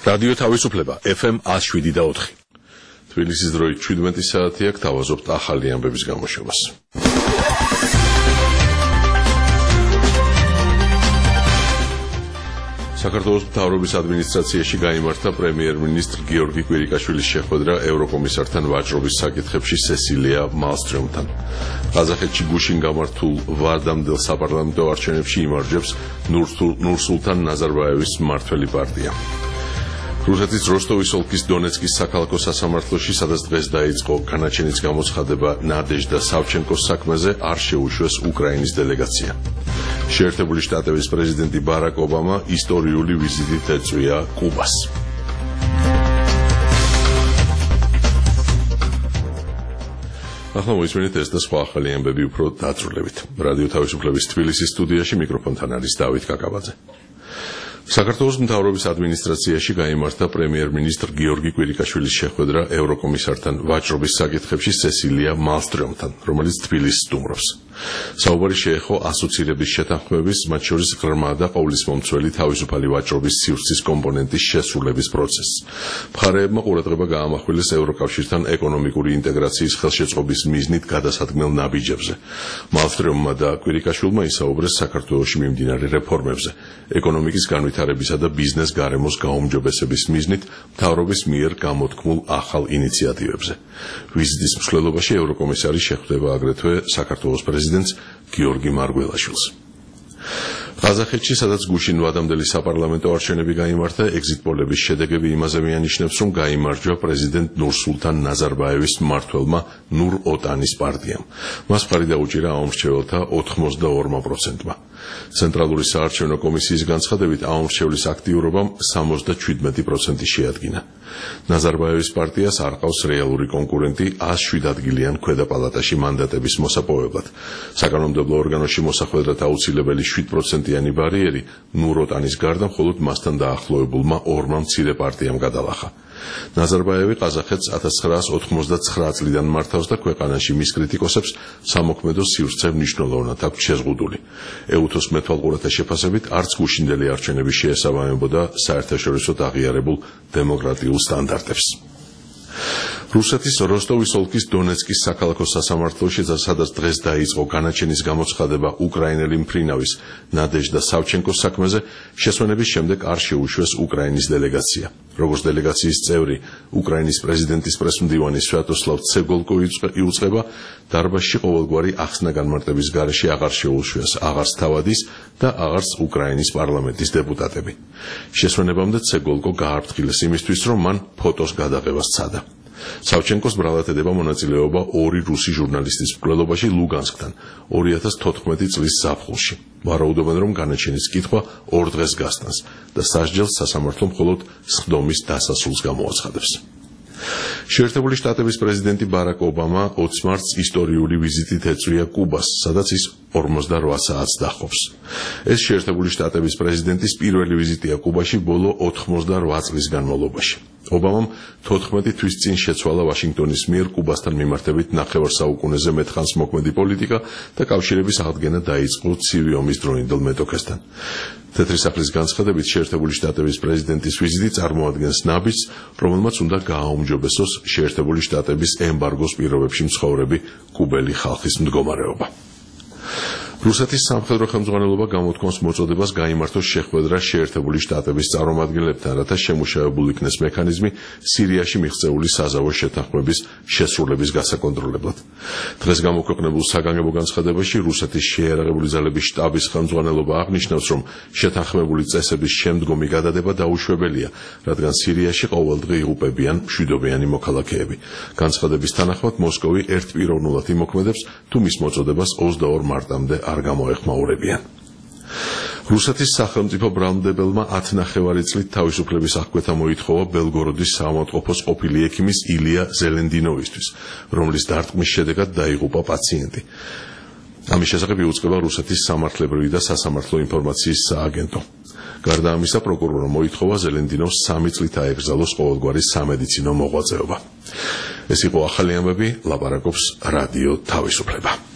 რადიო თავისუფლება FM 107.4. თბილისის დროით 17 საათი აქ თავაზობთ ახალი ამბების გამოშვებას. საქართველოს მთავრობის ადმინისტრაციაში გაიმართა პრემიერ-მინისტრ გიორგი კვირიკაშვილის შეხვედრა ევროკომისართან ვაჭრობის საკითხებში სესილია მალსტრომთან. ყაზახეთში გუშინ გამართულ ვადამდელ საპარლამენტო არჩევნებში იმარჯვებს ნურსულთან ნაზარბაევის მმართველი პარტია. რუსეთის როსტოვის ოლქის დონეცკის საქალაქო სასამართლოში, სადაც დღეს დაიწყო განაჩენის გამოცხადება ნადეჟდა სავჩენკოს საქმეზე, არ შეუშვეს უკრაინის დელეგაცია. შეერთებული შტატების პრეზიდენტი ბარაკ ობამა ისტორიული ვიზიტით ეწვია კუბას. ახლა მოისმენთ ეს და სხვა ახალი ამბები უფრო დაწვრილებით. რადიო თავისუფლების თბილისის სტუდიაში მიკროფონთან არის დავით კაკაბაძე. საქართველოს მთავრობის ადმინისტრაციაში გაიმართა პრემიერ-მინისტრ გიორგი კვირიკაშვილის შეხვედრა ევროკომისართან ვაჭრობის საკითხებში სესილია მალსტრომთან, რომელიც თბილისს სტუმრობს. საუბარი შეეხო ასოცირების შეთანხმების, მათ შორის ღრმა და ყოვლისმომცველი თავისუფალი ვაჭრობის სივრცის კომპონენტის შესრულების პროცესს. მხარეებმა ყურადღება გაამახვილეს ევროკავშირთან ეკონომიკური ინტეგრაციის ხელშეწყობის მიზნით გადასადგმელ ნაბიჯებზე. მალსტრომმა და კვირიკაშვილმა ისაუბრეს საქართველოში მიმდინარე რეფორმებზე, ეკონომიკის განვითარებისა და ბიზნეს გარემოს გაუმჯობესების მიზნით მთავრობის მიერ გამოთქმულ ახალ ინიციატივებზე. ვიზიტის მსვლელობაში ევროკომისარი შეხვდება აგრეთვე საქართველოს პრეზიდენტს გიორგი მარგველაშვილს. ყაზახეთში, სადაც გუშინ ვადამდელი საპარლამენტო არჩევნები გაიმართა, ეგზიტ პოლების შედეგები იმაზე მიანიშნებს, რომ გაიმარჯვა პრეზიდენტ ნურსულთან ნაზარბაევის მმართველმა ნურ ოტანის პარტიამ. მას მხარი დაუჭირა აუმრჩეველთა 82%-მა. ცენტრალური საარჩევნო კომისიის განცხადებით, აუმრჩევლის აქტიურობამ 77% შეადგინა. ნაზარბაევის პარტიას არ ყავს რეალური კონკურენტი 107 ადგილიან ქვედა პალატაში მანდატების მოსაპოვებლად. საკანონმდებლო ორგანოში მოსახვედრად აუცილებელი 7%-იანი ბარიერი ნურ ოტანის გარდა მხოლოდ მასთან დაახლოებულმა ორმა მცირე პარტიამ გადალახა. ნაზარბაევი ყაზახეთს 1999 წლიდან მართავს და ქვეყანაში მის კრიტიკოსებს სამოქმედო სივრცე მნიშვნელოვნად აქვს შეზღუდული. ეუთოს მეთვალყურეთა შეფასებით არც გუშინდელი არჩევნები შეესაბამებოდა საერთაშორისოდ აღიარებულ დემოკრატიულ სტანდარტებს. რუსეთის როსტოვის ოლქის დონეცკის საქალაქო სასამართლოში, სადაც დღეს დაიწყო განაჩენის გამოცხადება უკრაინელი მფრინავის ნადეჟდა სავჩენკოს საქმეზე, შესვენების შემდეგ არ შეუშვეს უკრაინის დელეგაცია. როგორც დელეგაციის წევრი, უკრაინის პრეზიდენტის პრესმდივანი სვიატოსლავ ცეგოლკო იუწყება, დარბაზში ყოველგვარი ახსნა-განმარტების გარეშე აღარ შეუშვეს აღარც თავადის და აღარც უკრაინის პარლამენტის დეპუტატები. შესვენებამდე ცეგოლკო გააფრთხილეს იმისთვის, რომ მან ფოტოს გადაღება სცადა. სავჩენკოს ბრალად ედება მონაწილეობა ორი რუსი ჟურნალისტის მკვლელობაში ლუგანსკთან 2014 წლის ზაფხულში. ვარაუდობენ, რომ განაჩენის კითხვა 2 დღეს გასტანს და სასჯელს სასამართლო მხოლოდ სხდომის დასასრულს გამოაცხადებს. შეერთებული შტატების პრეზიდენტი ბარაკ ობამა 20 მარტს ისტორიული ვიზიტით ეწვია კუბას, სადაც ის 48 საათს დახობს. ეს შეერთებული შტატების პრეზიდენტის პირველი ვიზიტია კუბაში ბოლო 88 წლის განმავლობაში. ობამამ 14 თვის წინ შეცვალა ვაშინგტონის მიერ კუბასთან მიმართებით ნახევარსაუკუნეზე მეტხანს მოქმედი პოლიტიკა და კავშირების აღდგენა დაიწყო ცივი ომის დროინდელ მეტოქესთან. თეთრი სახლის განცხადებით, შეერთებული შტატების პრეზიდენტის ვიზიტი წარმოადგენს ნაბიჯს, რომელმაც უნდა გააუმჯობესოს შეერთებული შტატების ემბარგოს პირობებში მცხოვრები კუბელი ხალხის მდგომარეობა. რუსეთის სამხედრო ხელმძღვანელობა გამოთქვამს მოწოდებას გაიმართოს შეხვედრა შეერთებული შტატების წარმომადგენლებთან, რათა შემუშავებული იქნეს მექანიზმი სირიაში მიღწეული საზავო შეთანხმების შესრულების გასაკონტროლებლად. დღეს გამოქვეყნებულ საგანგებო განცხადებაში რუსეთის შეიარაღებული ძალების შტაბის ხელმძღვანელობა აღნიშნავს, რომ შეთანხმებული წესების შემდგომი გადადება დაუშვებელია, რადგან სირიაში ყოველდღე იღუპებიან მშვიდობიანი მოქალაქეები. განცხადების თანახმად მოსკოვი ერთპიროვნულად იმოქმედებს, თუ მის მოწოდებას 22 მარტამდე არ გამოეხმაურებიან. რუსეთის სახელმწიფო ბრალმდებელმა 10 წლით თავისუფლების აღკვეთა მოითხოვა ბელგოროდის საავადმყოფოს ყოფილი ექიმის ილია ზელენდინოვისთვის, რომლის დარტყმის შედეგად დაიღუპა პაციენტი. ამის შესახებ იუწყება რუსეთის სამართლებრივი და სასამართლო ინფორმაციის სააგენტო. გარდა ამისა, პროკურორმა მოითხოვა ზელენდინოვს 3 წლით აეგზალოს ყოველგვარი სამედიცინო მოღვაწეობა. ეს იყო ახალი ამბები, ლაპარაკობს რადიო თავისუფლება.